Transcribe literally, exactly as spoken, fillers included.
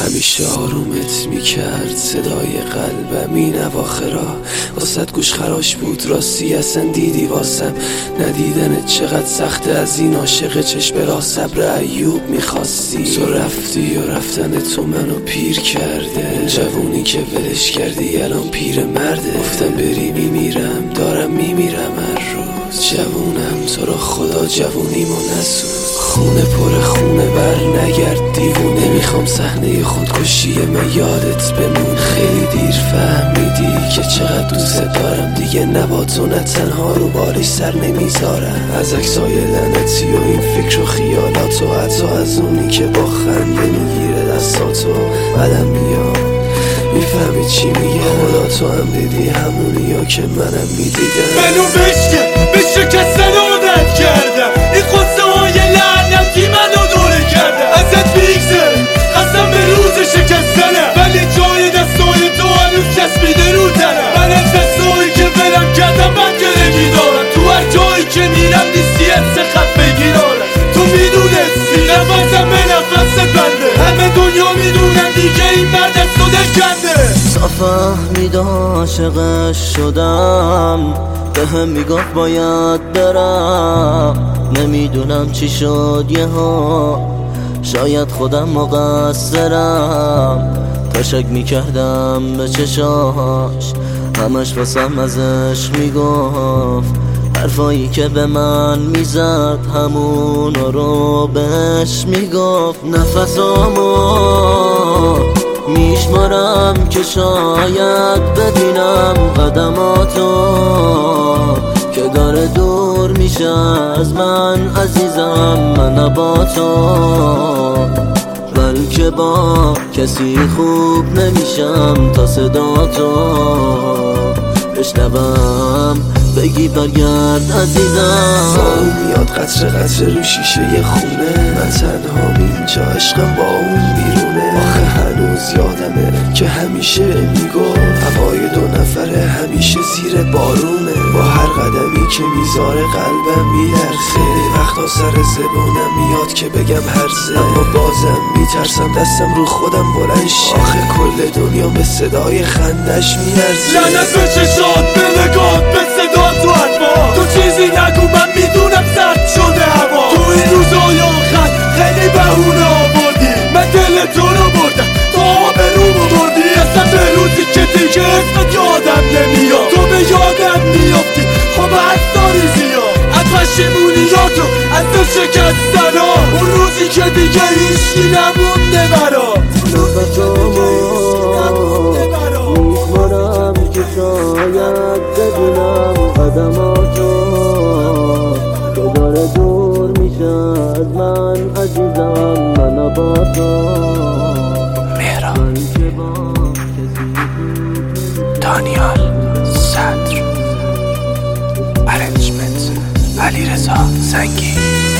همیشه آرومت میکرد صدای قلبم این اواخرا، واسد گوش خراش بود راستی اصلا دیدی واسم ندیدنت چقدر سخته، از این عاشق چشم را صبر ایوب میخواستی. تو رفتی و رفتن تو منو پیر کرده، جوونی که ولش کردی الان پیر مرده. گفتم بری میمیرم دارم میمیرم هر روز، جوونم تو را خدا جوونیمو نسوز. خونه پر خونه بر نگرد دیوونه، نمیخوام صحنه خودکشی من یادت بمون. خیلی دیر فهمیدی که چقدر دوست دارم، دیگه نبا تو نه تنها رو بالش سر نمیذارم. از عکسای لعنتی و این فکر و خیالات و حتی از اونی که با خنده میگیره دستاتو بدم میاد. میفهمی چی میگه؟ خدا تو هم دیدی همونی ها که منم میدیدم. منو بشکن بشه که سلامت کردم، این قصه های لعنتی منو دوره کرده. ازت بیگذره قسم به روز شکستنم، ولی جای دستای تو هنوز چسبیده رو تنم. من از دستایی که ولم کردم من گرگی دارم، تو هر جایی که میرم نیستی از خط بگیرارم. تو میدونستی نفسم به نفست بنده، همه دنیا میدونم دیگه این مرد از تو دکنده. فهمید عاشقش شدم، به هم میگفت باید برم. نمیدونم چی شد یه ها، شاید خودم مقصرم. تا شک میکردم به چشاش، همش واسم ازش میگفت حرفایی که به من میزد همون رو بهش میگفت. نفسامو میشمارم که شاید ببینم قدماتو که داره دور میشه از من عزیزم. من با تو بلکه با کسی خوب نمیشم تا صداتو بشنوم بگی برگرد عزیزم. اون میاد قطر قطر رو شیشه خونه، من تنها اینجا عشقم با اون بیرونه. آخه هنوز یادمه که همیشه میگفت هوای دو نفره همیشه زیر بارونه. با هر قدمی که میذاره قلبم میلرزه، خیلی وقتا سر زبونم میاد که بگم هرزه، اما بازم میترسم دستم رو خودم بلند شه. آخه کل دنیا به صدای خندش میلرزه. لعنت به چشات به نگات به صدا تو حرفا، تو چیزی نگو من میدونم سرد شده هوا. تو این روزای آخر خیلی بهونه آوردی، من دل تو رو بردم تو آبرومو بردی. اصلا به روزی که دیگه اسمت یادم نمیاد، تو به یادم میافتی خب حرف داری زیاد. از پشیمونیاتو از دل شکستنا، اون روزی که دیگه هیچکی نمونده برات. میشمارم که شاید ببینم قدماتو که داره دور میشه از من عزیزم. من با تو دانیال صدر، ارنجمنت علیرضا زنگی.